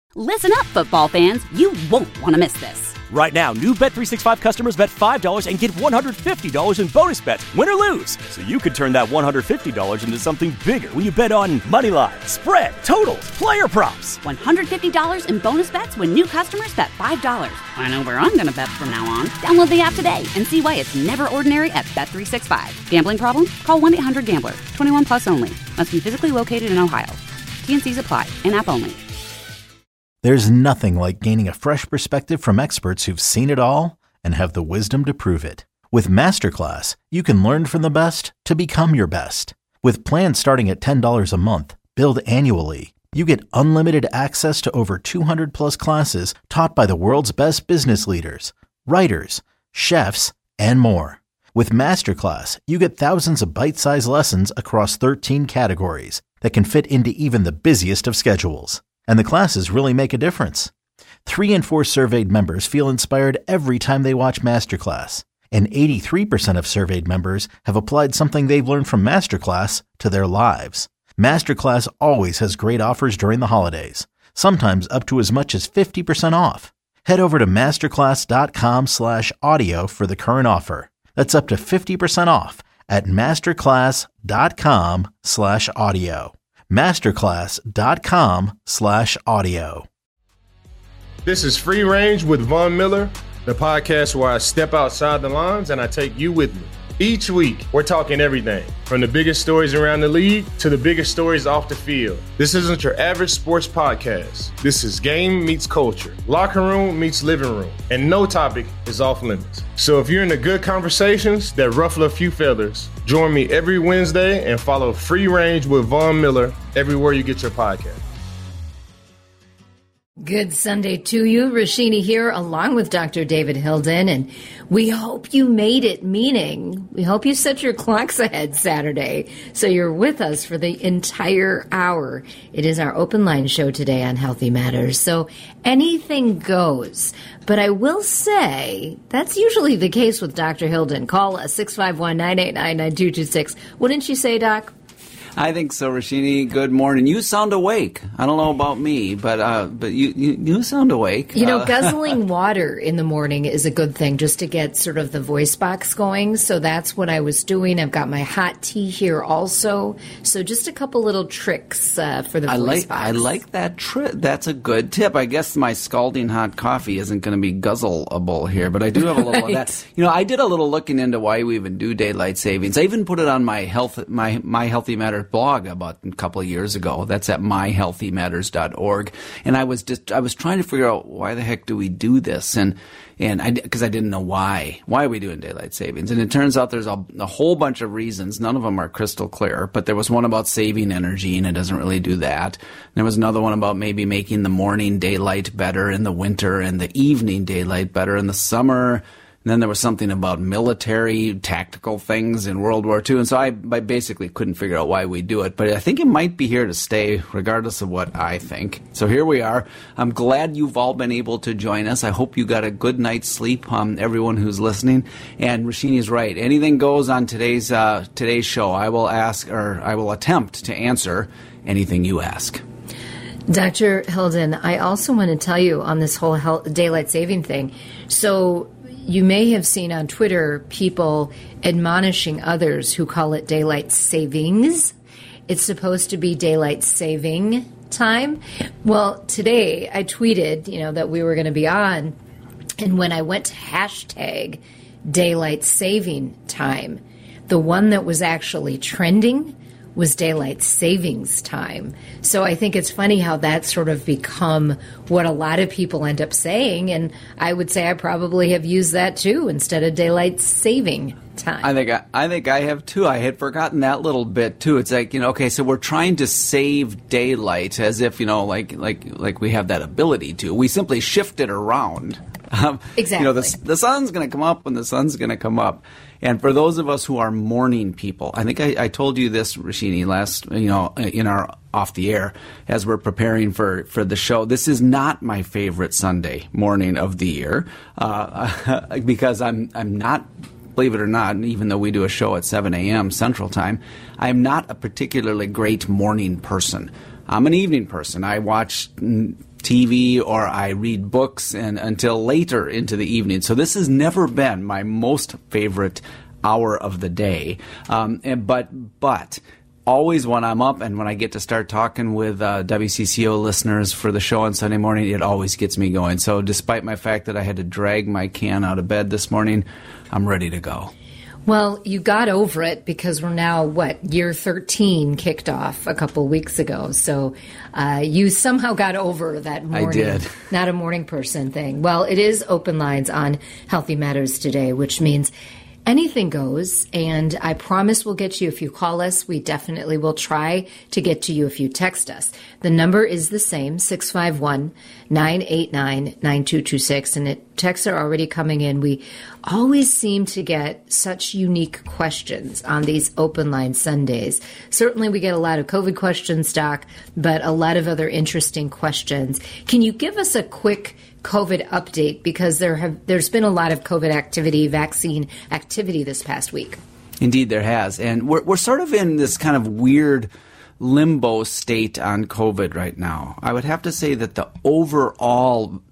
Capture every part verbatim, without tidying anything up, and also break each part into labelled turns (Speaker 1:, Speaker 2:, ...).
Speaker 1: Listen up, football fans. You won't want to miss this.
Speaker 2: Right now, new Bet three sixty-five customers bet five dollars and get one hundred fifty dollars in bonus bets, win or lose. So you could turn that one hundred fifty dollars into something bigger when you bet on money line, spread, totals, player props.
Speaker 1: one hundred fifty dollars in bonus bets when new customers bet five dollars. I know where I'm going to bet from now on. Download the app today and see why it's never ordinary at Bet three sixty-five. Gambling problem? Call one eight hundred gambler. twenty-one plus only. Must be physically located in Ohio. T N Cs apply. In-app only.
Speaker 3: There's nothing like gaining a fresh perspective from experts who've seen it all and have the wisdom to prove it. With Masterclass, you can learn from the best to become your best. With plans starting at ten dollars a month, billed annually, you get unlimited access to over two hundred plus classes taught by the world's best business leaders, writers, chefs, and more. With Masterclass, you get thousands of bite-sized lessons across thirteen categories that can fit into even the busiest of schedules. And the classes really make a difference. Three in four surveyed members feel inspired every time they watch Masterclass. And eighty-three percent of surveyed members have applied something they've learned from Masterclass to their lives. Masterclass always has great offers during the holidays, sometimes up to as much as fifty percent off. Head over to masterclass.com slash audio for the current offer. That's up to fifty percent off at masterclass.com slash audio. masterclass.com slash audio.
Speaker 4: This is Free Range with Von Miller, the podcast where I step outside the lines and I take you with me. Each week, we're talking everything from the biggest stories around the league to the biggest stories off the field. This isn't your average sports podcast. This is game meets culture, locker room meets living room, and no topic is off limits. So if you're into good conversations that ruffle a few feathers, join me every Wednesday and follow Free Range with Von Miller everywhere you get your podcast.
Speaker 5: Good Sunday to you. Rashini here along with Doctor David Hilden, and we hope you made it, meaning we hope you set your clocks ahead Saturday so you're with us for the entire hour. It is our open line show today on Healthy Matters, so anything goes. But I will say that's usually the case with Doctor Hilden. Call us six five one, nine eight nine, nine two two six. Wouldn't you say, Doc?
Speaker 6: I think so, Rashini. Good morning. You sound awake. I don't know about me, but uh, but you, you you sound awake.
Speaker 5: You know,
Speaker 6: uh,
Speaker 5: guzzling water in the morning is a good thing just to get sort of the voice box going. So that's what I was doing. I've got my hot tea here also. So just a couple little tricks uh, for the
Speaker 6: I
Speaker 5: voice
Speaker 6: like,
Speaker 5: box.
Speaker 6: I like that trick. That's a good tip. I guess my scalding hot coffee isn't going to be guzzleable here, but I do have a little
Speaker 5: right.
Speaker 6: of that. You know, I did a little looking into why we even do daylight savings. I even put it on my health, my my Healthy Matters blog about a couple of years ago. That's at my healthy matters dot org. And I was just, I was trying to figure out why the heck do we do this? And, and I, cause I didn't know why. Why are we doing daylight savings? And it turns out there's a, a whole bunch of reasons. None of them are crystal clear, but there was one about saving energy and it doesn't really do that. There was another one about maybe making the morning daylight better in the winter and the evening daylight better in the summer. And then there was something about military tactical things in World War Two. And so I, I basically couldn't figure out why we do it. But I think it might be here to stay, regardless of what I think. So here we are. I'm glad you've all been able to join us. I hope you got a good night's sleep, um, everyone who's listening. And Rashini's right. Anything goes on today's uh, today's show. I will ask, or I will attempt to answer anything you ask.
Speaker 5: Doctor Hilden, I also want to tell you on this whole health, daylight saving thing. So you may have seen on Twitter people admonishing others who call it daylight savings. It's supposed to be daylight saving time. Well, today I tweeted, you know, that we were going to be on, and when I went to hashtag daylight saving time, the one that was actually trending was daylight savings time. So I think it's funny how that's sort of become what a lot of people end up saying, and I would say I probably have used that too instead of daylight saving time.
Speaker 6: I think I, I think I have too. I had forgotten that little bit too. It's like, you know, okay, so we're trying to save daylight as if, you know, like like like we have that ability to. We simply shift it around. Um,
Speaker 5: exactly.
Speaker 6: You know, the, the sun's going to come up when the sun's going to come up. And for those of us who are morning people, I think I, I told you this, Rashini, last, you know, in our off the air as we're preparing for, for the show. This is not my favorite Sunday morning of the year uh, because I'm I'm not, believe it or not, even though we do a show at seven a.m. Central Time, I'm not a particularly great morning person. I'm an evening person. I watch T V or I read books and until later into the evening. So this has never been my most favorite hour of the day. Um, and, but but always when I'm up and when I get to start talking with uh, W C C O listeners for the show on Sunday morning, it always gets me going. So despite my fact that I had to drag my can out of bed this morning, I'm ready to go.
Speaker 5: Well, you got over it because we're now, what, year thirteen kicked off a couple weeks ago. So uh, you somehow got over that morning.
Speaker 6: I did.
Speaker 5: Not a morning person thing. Well, it is open lines on Healthy Matters today, which means anything goes, and I promise we'll get to you if you call us. We definitely will try to get to you if you text us. The number is the same, six five one, nine eight nine, nine two two six, and it, texts are already coming in. We always seem to get such unique questions on these open line Sundays. Certainly we get a lot of COVID questions, Doc, but a lot of other interesting questions. Can you give us a quick COVID update, because there have there's been a lot of COVID activity, vaccine activity this past week?
Speaker 6: Indeed, there has, and we're we're sort of in this kind of weird limbo state on COVID right now. I would have to say that the overall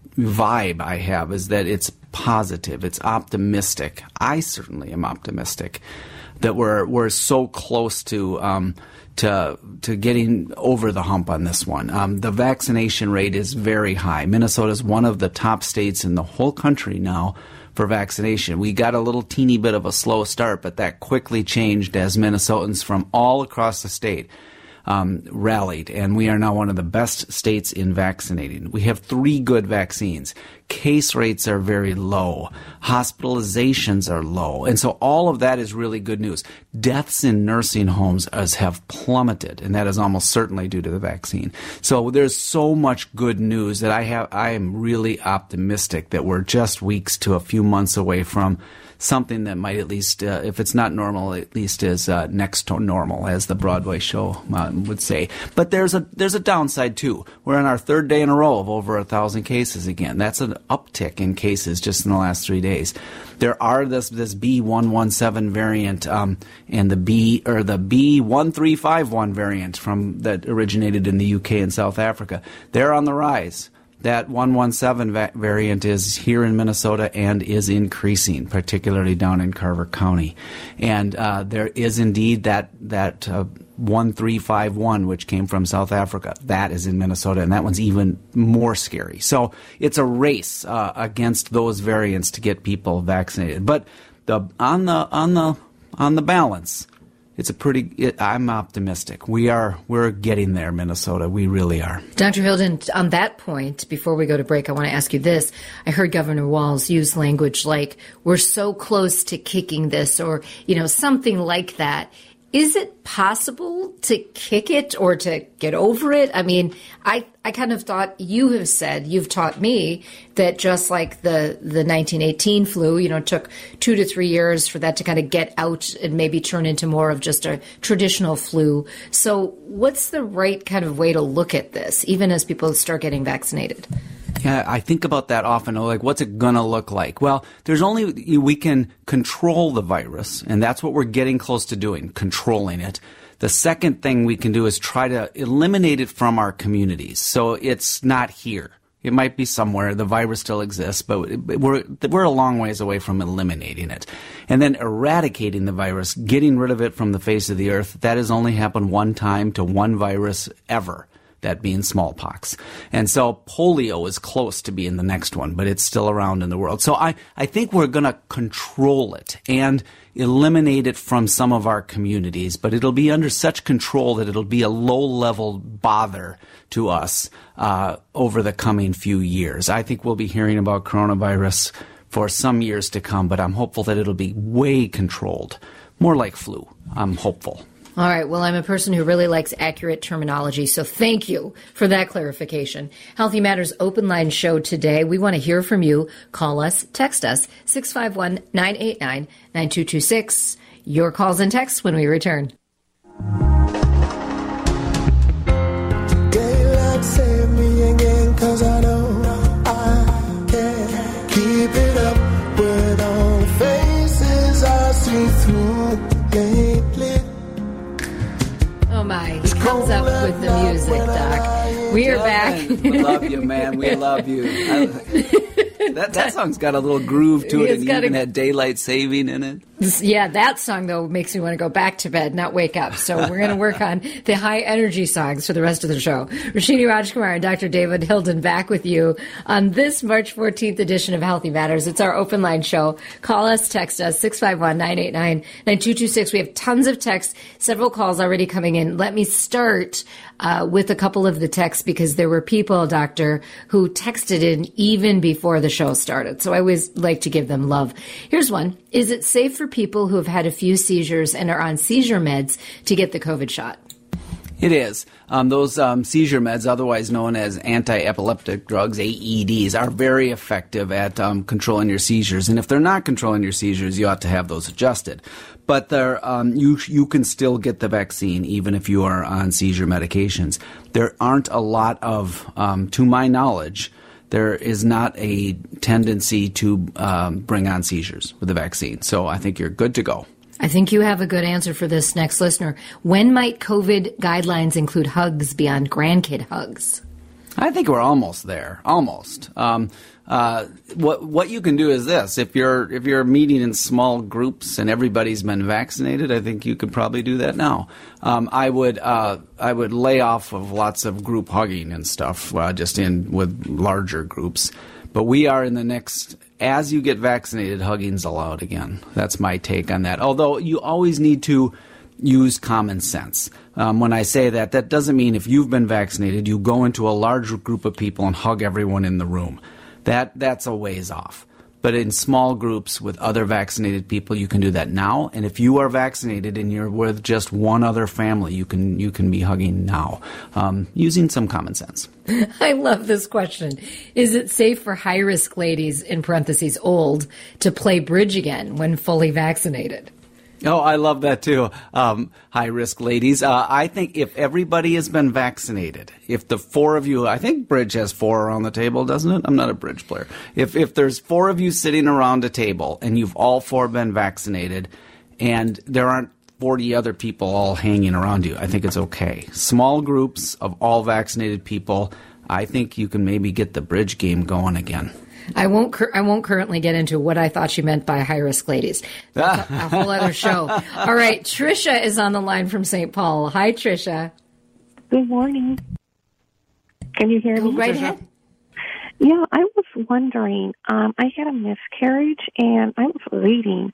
Speaker 6: vibe I have is that it's positive, it's optimistic. I certainly am optimistic that we're we're so close to. Um, To, to getting over the hump on this one. Um, the vaccination rate is very high. Minnesota is one of the top states in the whole country now for vaccination. We got a little teeny bit of a slow start, but that quickly changed as Minnesotans from all across the state um, rallied, and we are now one of the best states in vaccinating. We have three good vaccines. Case rates are very low. Hospitalizations are low. And so all of that is really good news. Deaths in nursing homes as have plummeted, and that is almost certainly due to the vaccine. So there's so much good news that I have. I am really optimistic that we're just weeks to a few months away from something that might at least, uh, if it's not normal, at least is uh, next to normal, as the Broadway show uh, would say. But there's a there's a downside too. We're on our third day in a row of over a thousand cases again. That's an uptick in cases just in the last three days. There are this this B one one seven variant um, and the B or the B one three five one variant from that originated in the U K and South Africa. They're on the rise. That one one seven va- variant is here in Minnesota and is increasing, particularly down in Carver County. And uh, there is indeed that that uh, one three five one, which came from South Africa. That is in Minnesota, and that one's even more scary. So it's a race uh, against those variants to get people vaccinated. But the on the on the on the balance, it's a pretty. It, I'm optimistic. We are. We're getting there, Minnesota. We really are.
Speaker 5: Doctor Hilden, on that point, before we go to break, I want to ask you this. I heard Governor Walz use language like, "We're so close to kicking this," or you know, something like that. Is it possible to kick it or to get over it? I mean, I, I kind of thought you have said, you've taught me that just like the, the nineteen eighteen flu, you know, it took two to three years for that to kind of get out and maybe turn into more of just a traditional flu. So what's the right kind of way to look at this, even as people start getting vaccinated?
Speaker 6: Yeah, I think about that often. Like, what's it going to look like? Well, there's only, we can control the virus, and that's what we're getting close to doing, controlling it. The second thing we can do is try to eliminate it from our communities. So it's not here. It might be somewhere. The virus still exists, but we're, we're a long ways away from eliminating it. And then eradicating the virus, getting rid of it from the face of the earth, that has only happened one time to one virus ever. That being smallpox. And so polio is close to being the next one, but it's still around in the world. So I, I think we're going to control it and eliminate it from some of our communities, but it'll be under such control that it'll be a low-level bother to us uh, over the coming few years. I think we'll be hearing about coronavirus for some years to come, but I'm hopeful that it'll be way controlled, more like flu. I'm hopeful.
Speaker 5: All right. Well, I'm a person who really likes accurate terminology, so thank you for that clarification. Healthy Matters Open Line show today. We want to hear from you. Call us, text us, six five one, nine eight nine, nine two two six. Your calls and texts when we return.
Speaker 7: Daylight save me again, 'cause I know I can't keep it up with all the faces I see through lately.
Speaker 5: Oh my, he comes up with the music, Doc. We are back
Speaker 6: We love you, man. We love you. I, that that song's got a little groove to it,
Speaker 5: It's
Speaker 6: and
Speaker 5: got
Speaker 6: even
Speaker 5: a-
Speaker 6: had daylight saving in it.
Speaker 5: This- Yeah, that song, though, makes me want to go back to bed, not wake up. So we're going to work on the high-energy songs for the rest of the show. Rashini Rajkumar and Doctor David Hilden back with you on this March fourteenth edition of Healthy Matters. It's our open line show. Call us, text us, six five one, nine eight nine, nine two two six. We have tons of texts, several calls already coming in. Let me start uh, with a couple of the texts because there were people, Doctor, who texted in even before the show started. So I always like to give them love. Here's one. Is it safe for people who have had a few seizures and are on seizure meds to get the COVID shot?
Speaker 6: It is. Um, those um, seizure meds, otherwise known as anti-epileptic drugs, A E Ds, are very effective at um, controlling your seizures. And if they're not controlling your seizures, you ought to have those adjusted. But they're, um, you you can still get the vaccine even if you are on seizure medications. There aren't a lot of, um, to my knowledge, there is not a tendency to um, bring on seizures with the vaccine. So I think you're good to go.
Speaker 5: I think you have a good answer for this next listener. When might COVID guidelines include hugs beyond grandkid hugs?
Speaker 6: I think we're almost there. Almost. Um, uh, what what you can do is this: if you're if you're meeting in small groups and everybody's been vaccinated, I think you could probably do that now. Um, I would uh, I would lay off of lots of group hugging and stuff, uh, just in with larger groups. But we are in the next. As you get vaccinated, hugging's allowed again. That's my take on that. Although you always need to use common sense. Um, when I say that, that doesn't mean if you've been vaccinated, you go into a large group of people and hug everyone in the room. That that's a ways off. But in small groups with other vaccinated people, you can do that now. And if you are vaccinated and you're with just one other family, you can you can be hugging now, um, using some common sense.
Speaker 5: I love this question. Is it safe for high-risk ladies, in parentheses, old, to play bridge again when fully vaccinated?
Speaker 6: Oh, I love that too. Um, high-risk ladies. Uh, I think if everybody has been vaccinated, if the four of you, I think bridge has four around the table, doesn't it? I'm not a bridge player. If if there's four of you sitting around a table and you've all four been vaccinated, and there aren't forty other people all hanging around you, I think it's okay. Small groups of all vaccinated people, I think you can maybe get the bridge game going again.
Speaker 5: I won't. Cur- I won't currently get into what I thought she meant by high risk ladies. That's a, a whole other show. All right, Trisha is on the line from Saint Paul. Hi, Trisha.
Speaker 8: Good morning. Can you hear
Speaker 5: Go
Speaker 8: me?
Speaker 5: right ahead.
Speaker 8: Yeah, I was wondering. Um, I had a miscarriage, and I was reading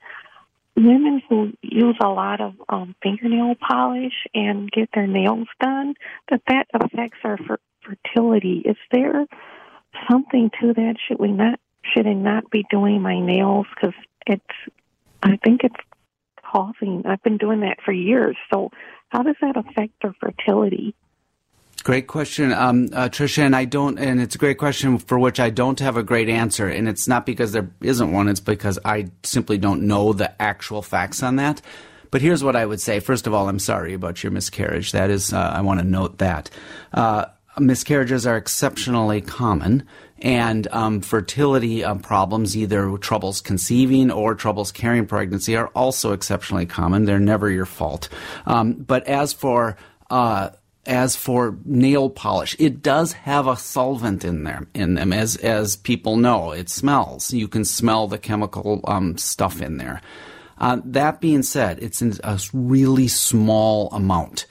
Speaker 8: women who use a lot of um, fingernail polish and get their nails done, that that affects our fer- fertility. Is there something to that? Should we not? Should I not be doing my nails? Because it's, I think it's causing. I've been doing that for years. So, how does that affect their fertility?
Speaker 6: Great question, um, uh, Tricia, and I don't. And it's a great question for which I don't have a great answer. And it's not because there isn't one; it's because I simply don't know the actual facts on that. But here's what I would say. First of all, I'm sorry about your miscarriage. That is, uh, I want to note that. Uh, Miscarriages are exceptionally common, and um, fertility um, problems, either troubles conceiving or troubles carrying pregnancy, are also exceptionally common. They're never your fault. Um, but as for uh, as for nail polish, it does have a solvent in there in them, as as people know. It smells. You can smell the chemical um, stuff in there. Uh, that being said, it's in a really small amount.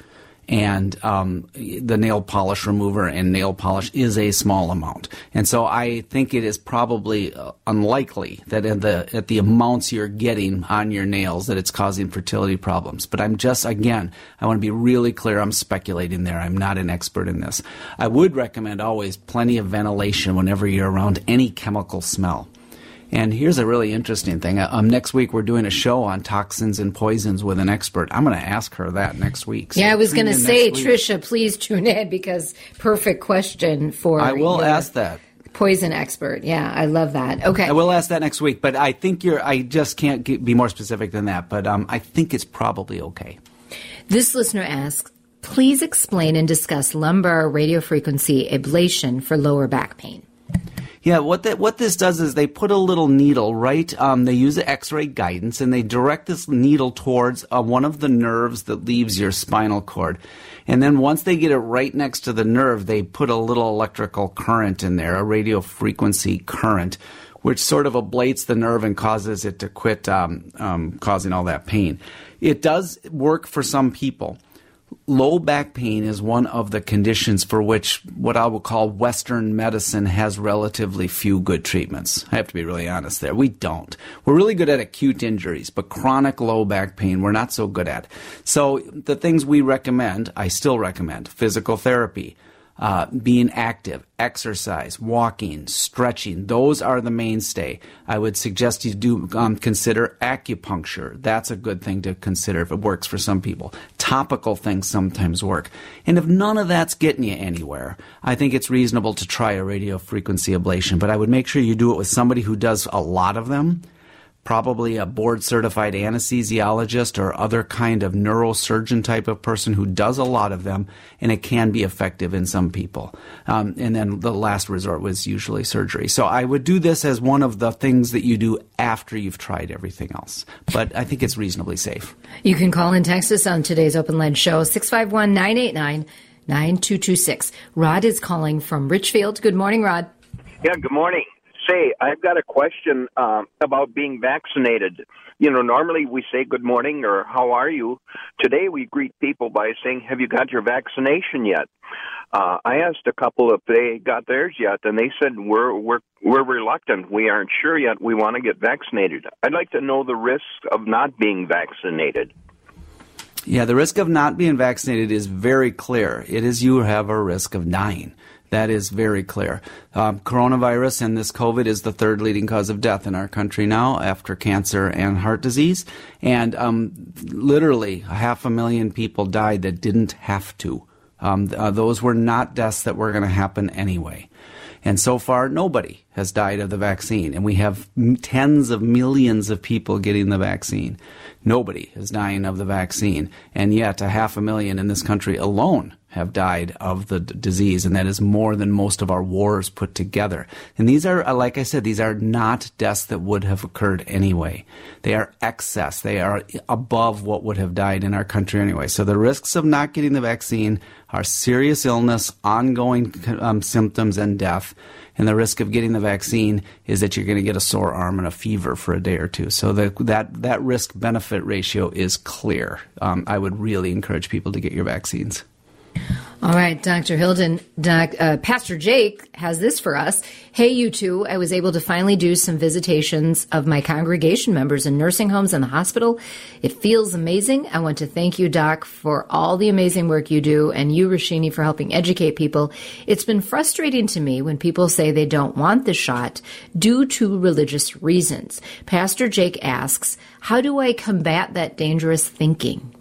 Speaker 6: And um, the nail polish remover and nail polish is a small amount. And so I think it is probably uh, unlikely that at the, at the amounts you're getting on your nails that it's causing fertility problems. But I'm just, again, I want to be really clear. I'm speculating there. I'm not an expert in this. I would recommend always plenty of ventilation whenever you're around any chemical smell. And here's a really interesting thing. Um, next week, we're doing a show on toxins and poisons with an expert. I'm going to ask her that next week. So
Speaker 5: yeah, I was going to say,
Speaker 6: week.
Speaker 5: Tricia, please tune in, because perfect question for
Speaker 6: I will
Speaker 5: your
Speaker 6: ask that.
Speaker 5: Poison expert. Yeah, I love that. Okay.
Speaker 6: I will ask that next week, but I think you're, I just can't get, be more specific than that, but um, I think it's probably okay.
Speaker 5: This listener asks, please explain and discuss lumbar radiofrequency ablation for lower back pain.
Speaker 6: Yeah, what that what this does is they put a little needle right. Um, they use the X-ray guidance and they direct this needle towards uh, one of the nerves that leaves your spinal cord, and then once they get it right next to the nerve, they put a little electrical current in there, a radio frequency current, which sort of ablates the nerve and causes it to quit um, um, causing all that pain. It does work for some people. Low back pain is one of the conditions for which what I will call Western medicine has relatively few good treatments. I have to be really honest there. We don't. We're really good at acute injuries, but chronic low back pain we're not so good at. So the things we recommend, I still recommend, physical therapy, Uh, being active, exercise, walking, stretching, those are the mainstay. I would suggest you do um, consider acupuncture. That's a good thing to consider if it works for some people. Topical things sometimes work. And if none of that's getting you anywhere, I think it's reasonable to try a radio frequency ablation. But I would make sure you do it with somebody who does a lot of them, probably a board-certified anesthesiologist or other kind of neurosurgeon type of person who does a lot of them, and it can be effective in some people. Um, and then the last resort was usually surgery. So I would do this as one of the things that you do after you've tried everything else. But I think it's reasonably safe.
Speaker 5: You can call and text us on today's Open Line show, six five one, nine eight nine, nine two two six. Rod is calling from Richfield. Good morning, Rod.
Speaker 9: Yeah, good morning. Say, I've got a question uh, about being vaccinated. You know, normally we say good morning or how are you. Today we greet people by saying, have you got your vaccination yet? Uh, I asked a couple if they got theirs yet, and they said, we're, we're, we're reluctant. We aren't sure yet. We want to get vaccinated. I'd like to know the risk of not being vaccinated.
Speaker 6: Yeah, the risk of not being vaccinated is very clear. It is you have a risk of dying. That is very clear. Um, coronavirus and this COVID is the third leading cause of death in our country now after cancer and heart disease. And um, literally half a million people died that didn't have to. Um, uh, those were not deaths that were going to happen anyway. And so far, nobody has died of the vaccine. And we have tens of millions of people getting the vaccine. Nobody is dying of the vaccine. And yet a half a million in this country alone have died of the d- disease, and that is more than most of our wars put together. And these are, like I said, these are not deaths that would have occurred anyway. They are excess. They are above what would have died in our country anyway. So the risks of not getting the vaccine are serious illness, ongoing um, symptoms, and death. And the risk of getting the vaccine is that you're going to get a sore arm and a fever for a day or two. So the, that, that risk-benefit ratio is clear. Um, I would really encourage people to get your vaccines.
Speaker 5: All right, Doctor Hilden, Doc, uh, Pastor Jake has this for us. Hey, you two, I was able to finally do some visitations of my congregation members in nursing homes and the hospital. It feels amazing. I want to thank you, Doc, for all the amazing work you do, and you, Rashini, for helping educate people. It's been frustrating to me when people say they don't want the shot due to religious reasons. Pastor Jake asks, how do I combat that dangerous thinking?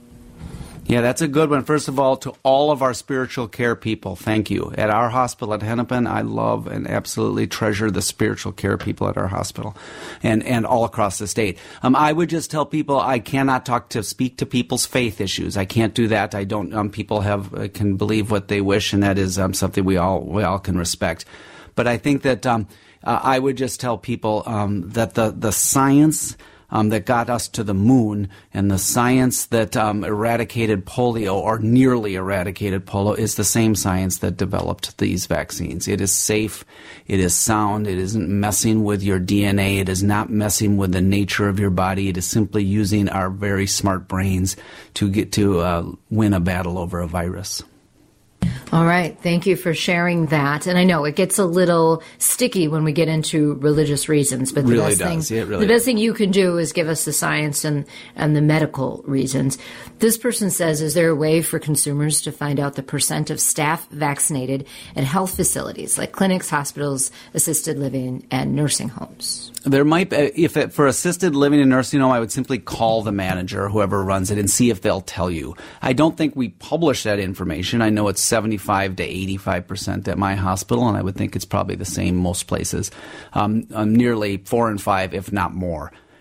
Speaker 6: Yeah, that's a good one. First of all, to all of our spiritual care people, thank you. At our hospital at Hennepin, I love and absolutely treasure the spiritual care people at our hospital and, and all across the state. Um, I would just tell people I cannot talk to speak to people's faith issues. I can't do that. I don't. Um, people have uh, can believe what they wish, and that is um, something we all we all can respect. But I think that um, uh, I would just tell people um, that the the science Um, that got us to the moon and the science that um, eradicated polio or nearly eradicated polio is the same science that developed these vaccines. It is safe. It is sound. It isn't messing with your D N A. It is not messing with the nature of your body. It is simply using our very smart brains to get to uh, win a battle over a virus.
Speaker 5: All right. Thank you for sharing that. And I know it gets a little sticky when we get into religious reasons, but the
Speaker 6: really
Speaker 5: best
Speaker 6: does.
Speaker 5: thing,
Speaker 6: Yeah, it really
Speaker 5: the best
Speaker 6: does.
Speaker 5: thing you can do is give us the science and, and the medical reasons. This person says, is there a way for consumers to find out the percent of staff vaccinated at health facilities like clinics, hospitals, assisted living, and nursing homes?
Speaker 6: There might be, if it, for assisted living and nursing home, I would simply call the manager, whoever runs it, and see if they'll tell you. I don't think we publish that information. I know it's seventy-five to eighty-five percent at my hospital, and I would think it's probably the same most places. Um, um, nearly four and five, if not more.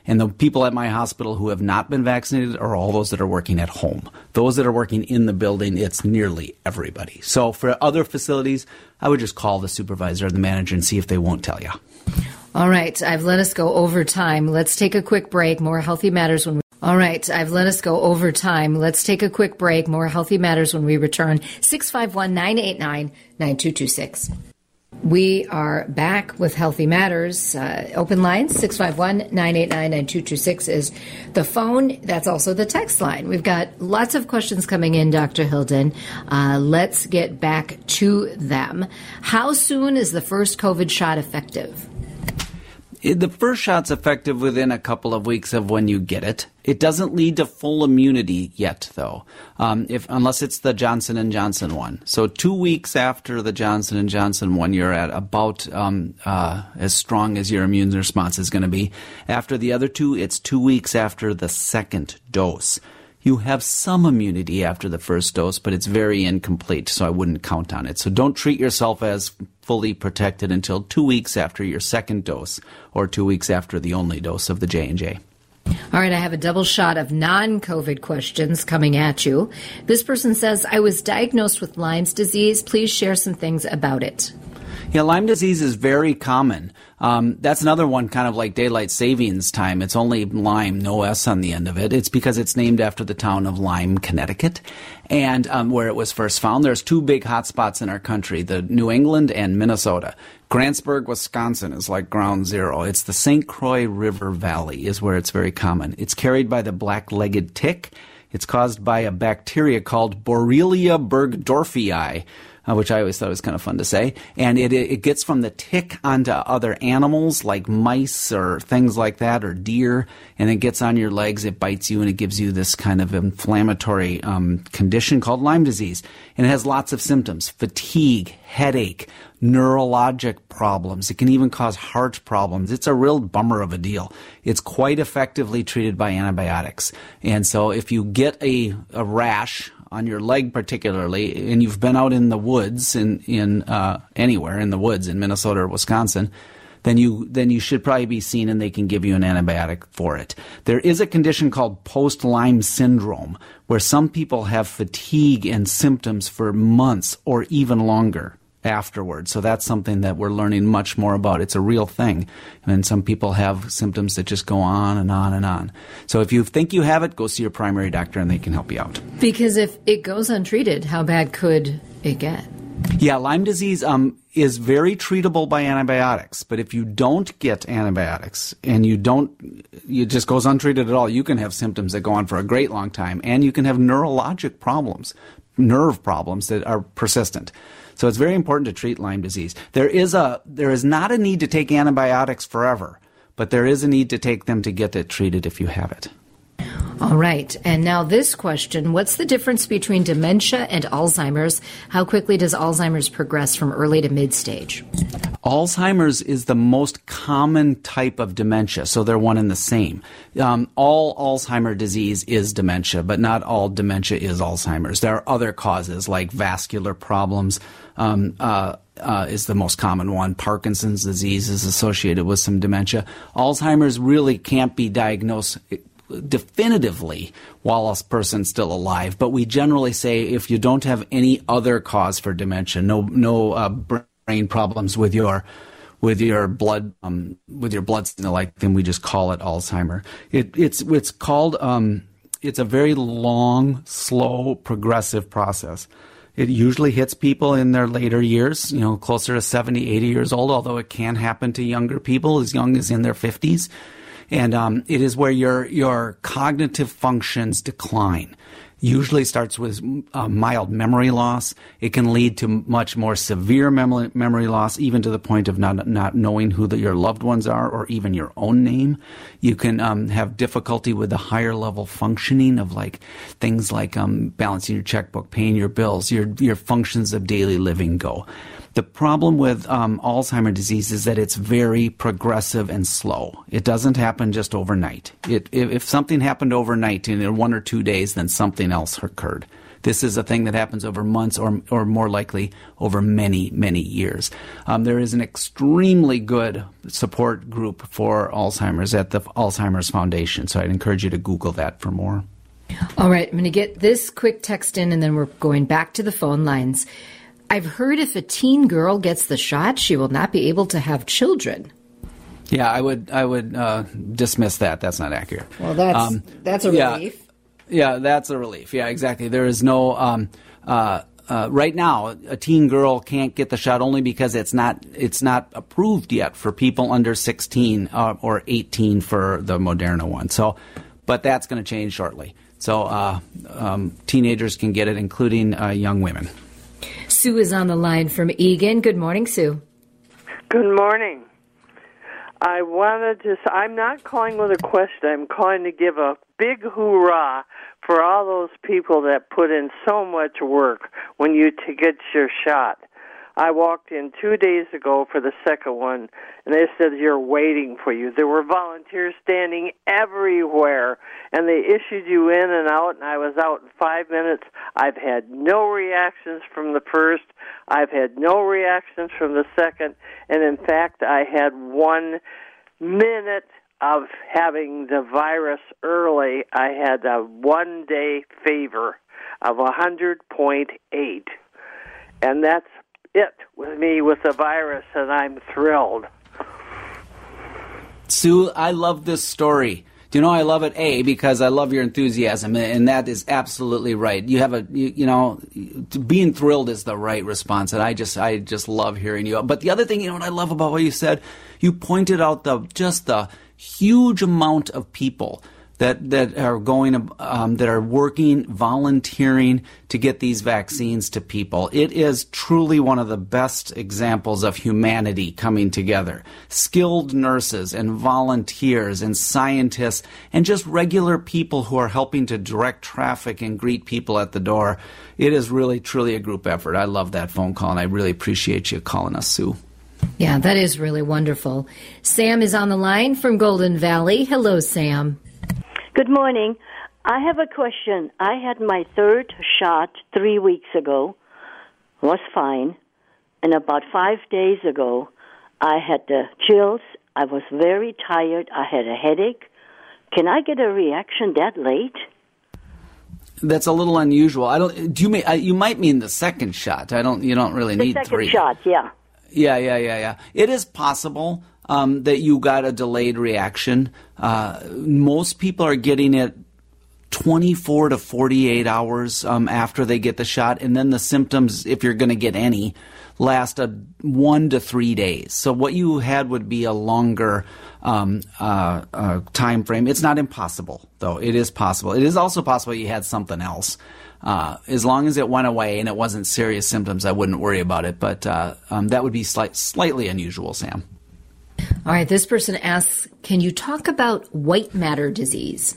Speaker 6: And the people at my hospital who have not been vaccinated are all those that are working at home. Those that are working in the building, it's nearly everybody. So for other facilities, I would just call the supervisor or the manager and see if they won't tell you.
Speaker 5: All right. I've let us go over time. Let's take a quick break. More Healthy Matters when we... All right. I've let us go over time. Let's take a quick break. More Healthy Matters when we return. six five one, nine eight nine, nine two two six. We are back with Healthy Matters. Uh, open lines, six five one, nine eight nine, nine two two six is the phone. That's also the text line. We've got lots of questions coming in, Doctor Hilden. Uh, let's get back to them. How soon is the first COVID shot effective?
Speaker 6: The first shot's effective within a couple of weeks of when you get it. It doesn't lead to full immunity yet, though, um, if unless it's the Johnson and Johnson one. So two weeks after the Johnson and Johnson one, you're at about um, uh, as strong as your immune response is going to be. After the other two, it's two weeks after the second dose. You have some immunity after the first dose, but it's very incomplete, so I wouldn't count on it. So don't treat yourself as fully protected until two weeks after your second dose or two weeks after the only dose of the J and J.
Speaker 5: All right, I have a double shot of non-COVID questions coming at you. This person says, I was diagnosed with Lyme's disease. Please share some things about it.
Speaker 6: Yeah, Lyme disease is very common. Um, that's another one kind of like daylight savings time. It's only Lyme, no S on the end of it. It's because it's named after the town of Lyme, Connecticut, and um, where it was first found. There's two big hotspots in our country, the New England and Minnesota. Grantsburg, Wisconsin is like ground zero. It's the Saint Croix River Valley is where it's very common. It's carried by the black-legged tick. It's caused by a bacteria called Borrelia burgdorferi, Uh, which I always thought was kind of fun to say. And it, it gets from the tick onto other animals like mice or things like that or deer, and it gets on your legs, it bites you, and it gives you this kind of inflammatory um, condition called Lyme disease. And it has lots of symptoms: fatigue, headache, neurologic problems. It can even cause heart problems. It's a real bummer of a deal. It's quite effectively treated by antibiotics. And so if you get a, a rash on your leg particularly, and you've been out in the woods in in uh, anywhere in the woods in Minnesota or Wisconsin, then you then you should probably be seen, and they can give you an antibiotic for it. There is a condition called post-Lyme syndrome, where some people have fatigue and symptoms for months or even longer afterwards. So that's something that we're learning much more about. It's a real thing. And some people have symptoms that just go on and on and on. So if you think you have it, go see your primary doctor and they can help you out.
Speaker 5: Because if it goes untreated, how bad could it get?
Speaker 6: Yeah, Lyme disease um, is very treatable by antibiotics. But if you don't get antibiotics and you don't, it just goes untreated at all, you can have symptoms that go on for a great long time. And you can have neurologic problems, nerve problems that are persistent. So it's very important to treat Lyme disease. There is a there is not a need to take antibiotics forever, but there is a need to take them to get it treated if you have it.
Speaker 5: All right. And now this question, what's the difference between dementia and Alzheimer's? How quickly does Alzheimer's progress from early to mid-stage?
Speaker 6: Alzheimer's is the most common type of dementia, so they're one and the same. Um, all Alzheimer's disease is dementia, but not all dementia is Alzheimer's. There are other causes like vascular problems, um, uh, Uh, is the most common one. Parkinson's disease is associated with some dementia. Alzheimer's really can't be diagnosed definitively while a person's still alive, but we generally say if you don't have any other cause for dementia, no no uh, brain problems with your with your blood um, with your blood and the like, then we just call it Alzheimer. It, it's it's called um, it's a very long, slow, progressive process. It usually hits people in their later years, you know, closer to seventy, eighty years old, although it can happen to younger people as young as in their fifties. And um, it is where your your cognitive functions decline. Usually starts with uh, mild memory loss. It can lead to much more severe memory, memory loss, even to the point of not not knowing who the, your loved ones are or even your own name. You can um, have difficulty with the higher level functioning of like things like um, balancing your checkbook, paying your bills, your your functions of daily living go. The problem with um, Alzheimer's disease is that it's very progressive and slow. It doesn't happen just overnight. It, if, if something happened overnight in one or two days, then something else occurred. This is a thing that happens over months or or more likely over many, many years. Um, there is an extremely good support group for Alzheimer's at the Alzheimer's Foundation, so I'd encourage you to Google that for more.
Speaker 5: All right, I'm going to get this quick text in, and then we're going back to the phone lines. I've heard if a teen girl gets the shot, she will not be able to have children.
Speaker 6: Yeah, I would I would uh, dismiss that. That's not accurate.
Speaker 5: Well, that's um, that's a
Speaker 6: yeah,
Speaker 5: relief.
Speaker 6: Yeah, that's a relief. Yeah, exactly. There is no um, uh, uh, right now. A teen girl can't get the shot only because it's not it's not approved yet for people under sixteen uh, or eighteen for the Moderna one. So, but that's going to change shortly. So uh, um, teenagers can get it, including uh, young women.
Speaker 5: Sue is on the line from Eagan. Good morning, Sue.
Speaker 10: Good morning. I wanted to, I'm not calling with a question, I'm calling to give a big hoorah for all those people that put in so much work when you to get your shot. I walked in two days ago for the second one, and they said, you're waiting for you. There were volunteers standing everywhere, and they issued you in and out, and I was out in five minutes. I've had no reactions from the first. I've had no reactions from the second, and in fact, I had one minute of having the virus early. I had a one-day fever of one hundred point eight, and that's it with me with the virus, and I'm thrilled.
Speaker 6: Sue, I love this story. Do you know I love it? A, because I love your enthusiasm, and that is absolutely right. You have a, you, you know, being thrilled is the right response, and I just, I just love hearing you. But the other thing, you know what I love about what you said? You pointed out the just the huge amount of people that that are going, um, that are working, volunteering to get these vaccines to people. It is truly one of the best examples of humanity coming together. Skilled nurses and volunteers and scientists and just regular people who are helping to direct traffic and greet people at the door. It is really, truly a group effort. I love that phone call, and I really appreciate you calling us, Sue.
Speaker 5: Yeah, that is really wonderful. Sam is on the line from Golden Valley. Hello, Sam.
Speaker 11: Good morning. I have a question. I had my third shot three weeks ago. Was fine. And about five days ago, I had the chills. I was very tired. I had a headache. Can I get a reaction that late?
Speaker 6: That's a little unusual. I don't. Do you mean? You might mean the second shot. I don't. You don't really
Speaker 11: the
Speaker 6: need
Speaker 11: second
Speaker 6: three.
Speaker 11: shot. Yeah.
Speaker 6: Yeah, yeah, yeah, yeah. It is possible um, that you got a delayed reaction. Uh, most people are getting it twenty-four to forty-eight hours um, after they get the shot, and then the symptoms, if you're going to get any, last a one to three days. So what you had would be a longer um, uh, uh, time frame. It's not impossible, though. It is possible. It is also possible you had something else. Uh, as long as it went away and it wasn't serious symptoms, I wouldn't worry about it. But uh, um, that would be slight, slightly unusual, Sam.
Speaker 5: All right, this person asks, can you talk about white matter disease?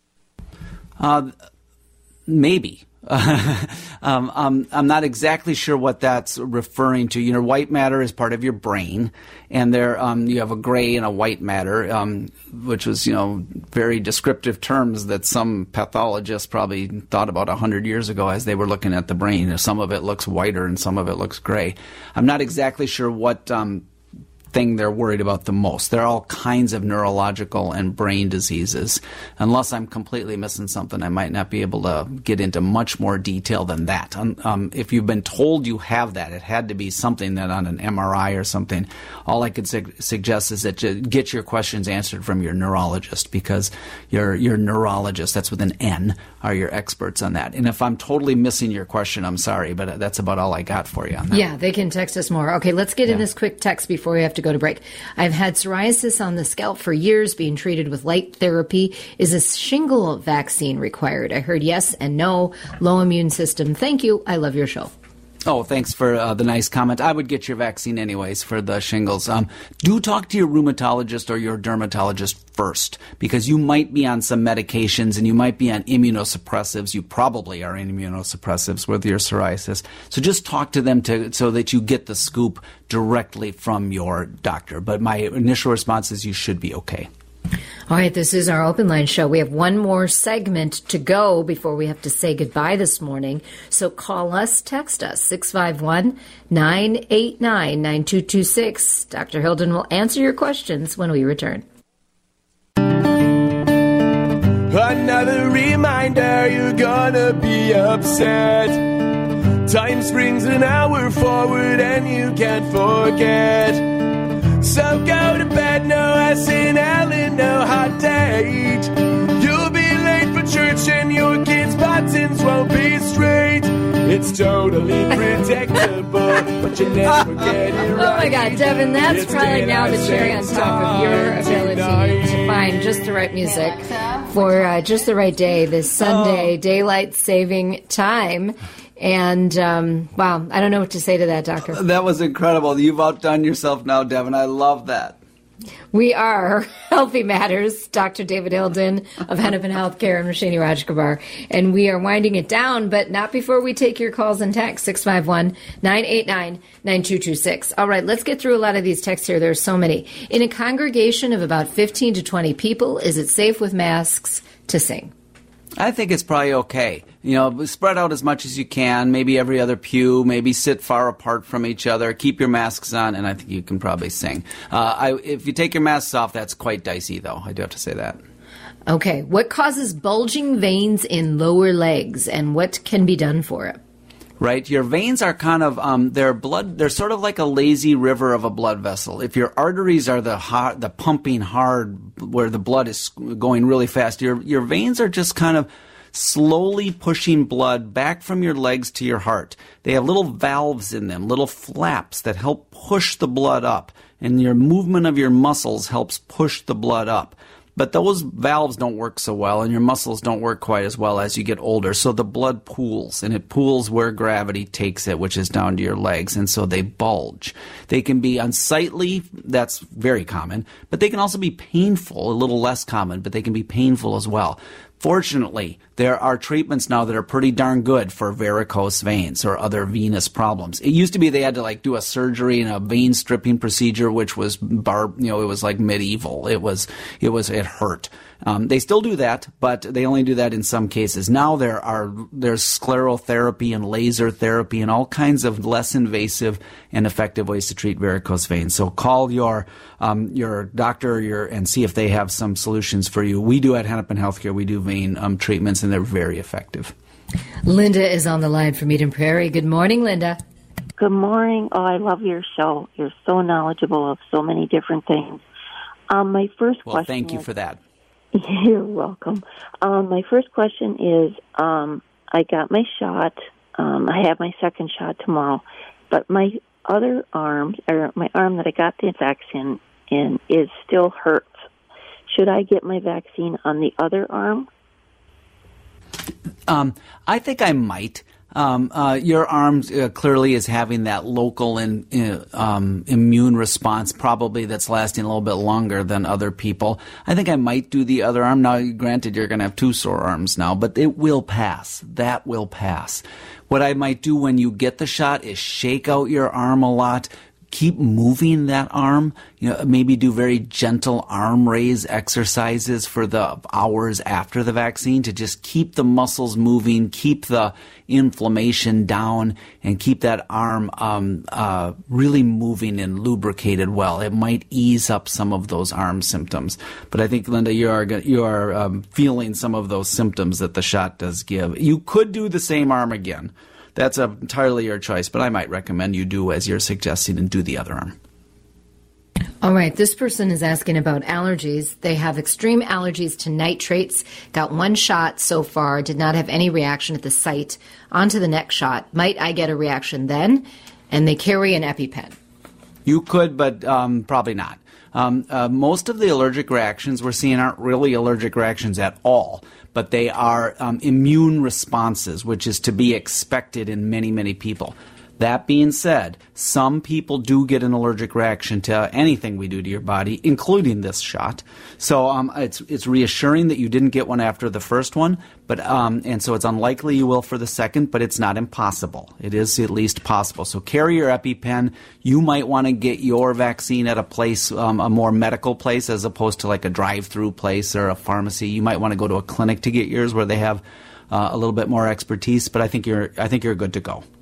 Speaker 6: Uh, maybe. um, um, I'm not exactly sure what that's referring to. You know, white matter is part of your brain, and there um, you have a gray and a white matter, um, which was, you know, very descriptive terms that some pathologists probably thought about a hundred years ago as they were looking at the brain. Some of it looks whiter and some of it looks gray. I'm not exactly sure what um, thing they're worried about the most. There are all kinds of neurological and brain diseases. Unless I'm completely missing something, I might not be able to get into much more detail than that. Um, um, if you've been told you have that, it had to be something that on an M R I or something. All I could su- suggest is that you get your questions answered from your neurologist, because your your neurologist, that's with an N, are your experts on that. And if I'm totally missing your question, I'm sorry, but that's about all I got for you on that.
Speaker 5: Yeah, they can text us more. Okay, let's get yeah. in this quick text before we have to go to break. I've had psoriasis on the scalp for years, being treated with light therapy. Is a shingle vaccine required? I heard yes and no. Low immune system. Thank you. I love your show.
Speaker 6: Oh, thanks for uh, the nice comment. I would get your vaccine anyways for the shingles. Um, do talk to your rheumatologist or your dermatologist first, because you might be on some medications and you might be on immunosuppressives. You probably are on immunosuppressives with your psoriasis. So just talk to them to so that you get the scoop directly from your doctor. But my initial response is you should be okay.
Speaker 5: All right, this is our open line show. We have one more segment to go before we have to say goodbye this morning. So call us, text us, six five one, nine eight nine, nine two two six. Doctor Hilden will answer your questions when we return.
Speaker 7: Another reminder you're gonna be upset. Time springs an hour forward and you can't forget. So go to bed, no S N L and no hot date. You'll be late for church and your kids' buttons won't be straight. It's totally predictable, but you never get it right.
Speaker 5: Oh my God, Devin, that's it's probably now the cherry on top of your ability to find just the right music for uh, just the right day, this Sunday, oh. Daylight Saving Time. And, um, wow, I don't know what to say to that, Doctor.
Speaker 6: That was incredible. You've outdone yourself now, Devin. I love that.
Speaker 5: We are Healthy Matters, Doctor David Hilden of Hennepin Healthcare and Rashini Rajkumar. And we are winding it down, but not before we take your calls and texts, six five one, nine eight nine, nine two two six. All right, let's get through a lot of these texts here. There are so many. In a congregation of about fifteen to twenty people, is it safe with masks to sing?
Speaker 6: I think it's probably okay. You know, spread out as much as you can, maybe every other pew, maybe sit far apart from each other, keep your masks on, and I think you can probably sing. Uh, I, if you take your masks off, that's quite dicey, though. I do have to say that.
Speaker 5: Okay. What causes bulging veins in lower legs, and what can be done for it?
Speaker 6: Right, your veins are kind of um, they're blood. They're sort of like a lazy river of a blood vessel. If your arteries are the hard, the pumping hard, where the blood is going really fast, your your veins are just kind of slowly pushing blood back from your legs to your heart. They have little valves in them, little flaps that help push the blood up, and your movement of your muscles helps push the blood up. But those valves don't work so well, and your muscles don't work quite as well as you get older. So the blood pools, and it pools where gravity takes it, which is down to your legs, and so they bulge. They can be unsightly, that's very common, but they can also be painful, a little less common, but they can be painful as well. Fortunately, there are treatments now that are pretty darn good for varicose veins or other venous problems. It used to be they had to like do a surgery and a vein stripping procedure, which was bar, you know, it was like medieval. It was, it was, it hurt. Um, they still do that, but they only do that in some cases. Now there are there's sclerotherapy and laser therapy and all kinds of less invasive and effective ways to treat varicose veins. So call your um, your doctor or your and see if they have some solutions for you. We do at Hennepin Healthcare. We do vein um, treatments, and they're very effective.
Speaker 5: Linda is on the line from Eden Prairie. Good morning, Linda.
Speaker 12: Good morning. Oh, I love your show. You're so knowledgeable of so many different things. Um, my first
Speaker 6: well,
Speaker 12: question.
Speaker 6: Well, thank you
Speaker 12: is,
Speaker 6: for that.
Speaker 12: You're welcome. Um, my first question is, um, I got my shot. Um, I have my second shot tomorrow, but my other arm, or my arm that I got the vaccine in, is still hurts. Should I get my vaccine on the other arm?
Speaker 6: Um, I think I might. Um, uh, your arm uh, clearly is having that local in, uh, um, immune response, probably that's lasting a little bit longer than other people. I think I might do the other arm. Now, granted, you're going to have two sore arms now, but it will pass. That will pass. What I might do when you get the shot is shake out your arm a lot. Keep moving that arm. You know, maybe do very gentle arm raise exercises for the hours after the vaccine to just keep the muscles moving, keep the inflammation down, and keep that arm um, uh, really moving and lubricated well. It might ease up some of those arm symptoms. But I think, Linda, you are you are um, feeling some of those symptoms that the shot does give. You could do the same arm again. That's entirely your choice, but I might recommend you do as you're suggesting and do the other arm.
Speaker 5: All right, this person is asking about allergies. They have extreme allergies to nitrates. Got one shot so far, did not have any reaction at the site. On to the next shot. Might I get a reaction then? And they carry an EpiPen.
Speaker 6: You could, but um, probably not. Um, uh, most of the allergic reactions we're seeing aren't really allergic reactions at all, but they are um, immune responses, which is to be expected in many, many people. That being said, some people do get an allergic reaction to anything we do to your body, including this shot. So um, it's it's reassuring that you didn't get one after the first one, but um, and so it's unlikely you will for the second, but it's not impossible. It is at least possible. So carry your EpiPen. You might want to get your vaccine at a place, um, a more medical place, as opposed to like a drive-through place or a pharmacy. You might want to go to a clinic to get yours where they have uh, a little bit more expertise. But I think you're I think you're good to go.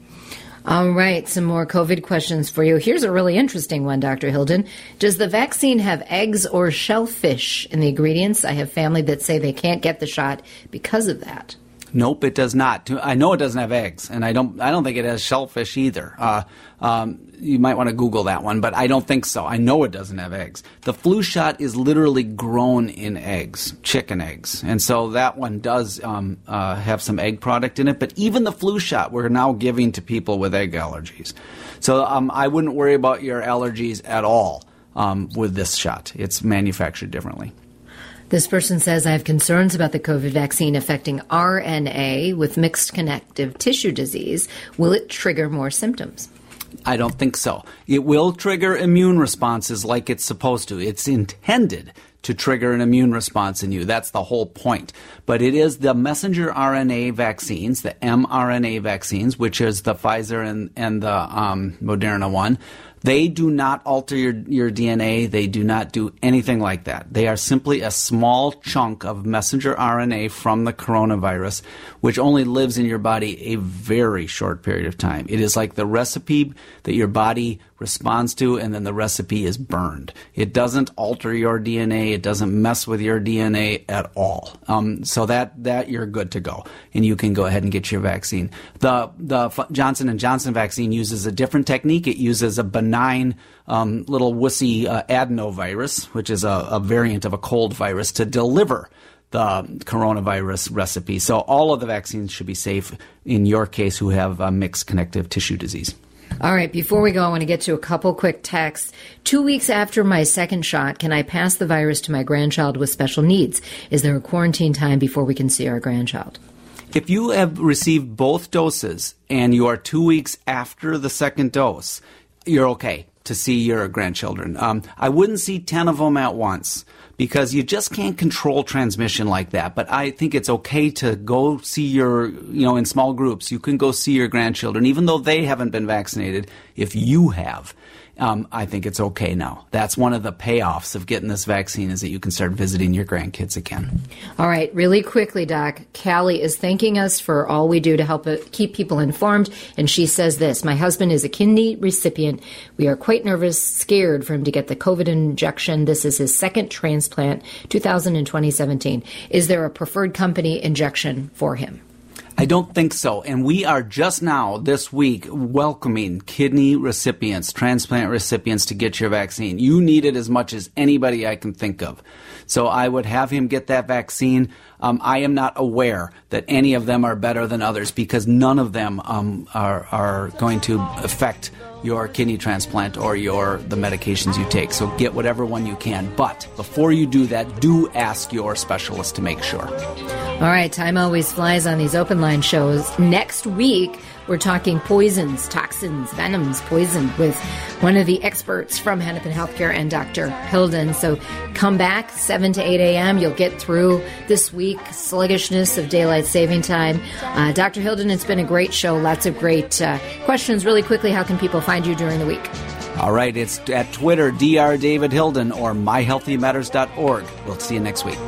Speaker 5: All right, some more COVID questions for you. Here's a really interesting one, Doctor Hilden. Does the vaccine have eggs or shellfish in the ingredients? I have family that say they can't get the shot because of that.
Speaker 6: Nope, it does not. I know it doesn't have eggs, and I don't. I don't think it has shellfish either. Uh, um, you might want to Google that one, but I don't think so. I know it doesn't have eggs. The flu shot is literally grown in eggs, chicken eggs, and so that one does um, uh, have some egg product in it. But even the flu shot, we're now giving to people with egg allergies. So um, I wouldn't worry about your allergies at all um, with this shot. It's manufactured differently.
Speaker 5: This person says, I have concerns about the COVID vaccine affecting R N A with mixed connective tissue disease. Will it trigger more symptoms?
Speaker 6: I don't think so. It will trigger immune responses like it's supposed to. It's intended to trigger an immune response in you. That's the whole point. But it is the messenger R N A vaccines, the mRNA vaccines, which is the Pfizer and, and the um, Moderna one. They do not alter your, your D N A. They do not do anything like that. They are simply a small chunk of messenger R N A from the coronavirus, which only lives in your body a very short period of time. It is like the recipe that your body responds to, and then the recipe is burned. It doesn't alter your D N A. It doesn't mess with your D N A at all. Um, so that that you're good to go, and you can go ahead and get your vaccine. The the Johnson and Johnson vaccine uses a different technique. It uses a benign um, little wussy uh, adenovirus, which is a, a variant of a cold virus, to deliver the coronavirus recipe. So all of the vaccines should be safe in your case who have uh, mixed connective tissue disease.
Speaker 5: All right, before we go, I want to get to a couple quick texts. Two weeks after my second shot, can I pass the virus to my grandchild with special needs? Is there a quarantine time before we can see our grandchild?
Speaker 6: If you have received both doses and you are two weeks after the second dose, you're okay to see your grandchildren. Um, I wouldn't see ten of them at once, because you just can't control transmission like that. But I think it's okay to go see your, you know, in small groups, you can go see your grandchildren, even though they haven't been vaccinated, if you have. Um, I think it's okay now. That's one of the payoffs of getting this vaccine, is that you can start visiting your grandkids again.
Speaker 5: All right, really quickly, Doc. Callie is thanking us for all we do to help keep people informed, and she says this: my husband is a kidney recipient. We are quite nervous, scared for him to get the COVID injection. This is his second transplant, two thousand and twenty seventeen. Is there a preferred company injection for him?
Speaker 6: I don't think so. And we are just now, this week, welcoming kidney recipients, transplant recipients to get your vaccine. You need it as much as anybody I can think of. So I would have him get that vaccine. Um, I am not aware that any of them are better than others, because none of them um, are, are going to affect your kidney transplant or your the medications you take. So get whatever one you can. But before you do that, do ask your specialist to make sure.
Speaker 5: All right, time always flies on these open line shows. Next week, we're talking poisons, toxins, venoms, poison with one of the experts from Hennepin Healthcare and Doctor Hilden. So come back, seven to eight a.m. You'll get through this week, sluggishness of daylight saving time. Uh, Doctor Hilden, it's been a great show. Lots of great uh, questions. Really quickly, how can people find you during the week?
Speaker 6: All right, it's at Twitter, Doctor David Hilden, or my healthy matters dot org. We'll see you next week.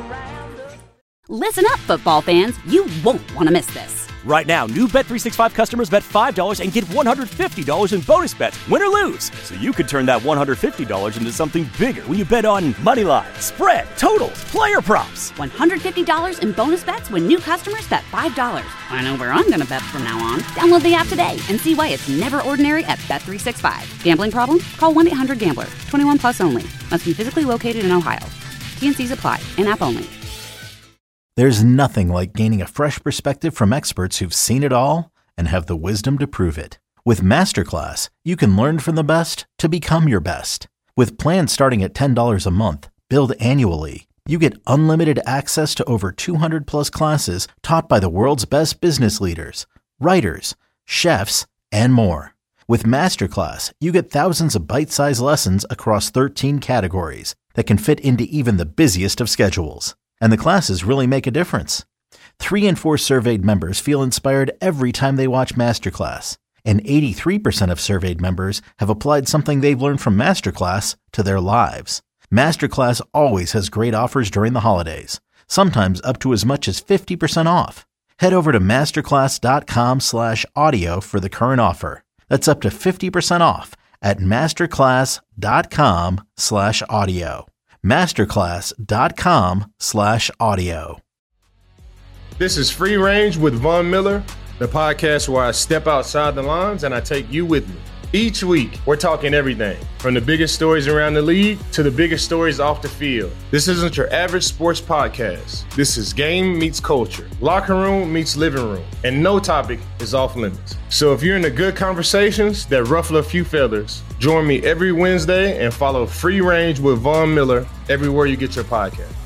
Speaker 1: Listen up, football fans. You won't want to miss this.
Speaker 2: Right now, new Bet three sixty-five customers bet five dollars and get one hundred fifty dollars in bonus bets, win or lose. So you could turn that one hundred fifty dollars into something bigger when you bet on moneyline, spread, totals, player props.
Speaker 1: one hundred fifty dollars in bonus bets when new customers bet five dollars. I know where I'm going to bet from now on. Download the app today and see why it's never ordinary at Bet three sixty-five. Gambling problem? Call one eight hundred gambler. twenty-one plus only. Must be physically located in Ohio. T N Cs apply. In-app only.
Speaker 3: There's nothing like gaining a fresh perspective from experts who've seen it all and have the wisdom to prove it. With Masterclass, you can learn from the best to become your best. With plans starting at ten dollars a month, billed annually, you get unlimited access to over two hundred plus classes taught by the world's best business leaders, writers, chefs, and more. With Masterclass, you get thousands of bite-sized lessons across thirteen categories that can fit into even the busiest of schedules. And the classes really make a difference. Three in four surveyed members feel inspired every time they watch Masterclass. And eighty-three percent of surveyed members have applied something they've learned from Masterclass to their lives. Masterclass always has great offers during the holidays, sometimes up to as much as fifty percent off. Head over to masterclass.com slash audio for the current offer. That's up to fifty percent off at masterclass.com slash audio. Masterclass.com slash audio.
Speaker 4: This is Free Range with Von Miller, the podcast where I step outside the lines and I take you with me. Each week, we're talking everything from the biggest stories around the league to the biggest stories off the field. This isn't your average sports podcast. This is game meets culture, locker room meets living room, and no topic is off limits. So if you're into good conversations that ruffle a few feathers, join me every Wednesday and follow Free Range with Von Miller everywhere you get your podcast.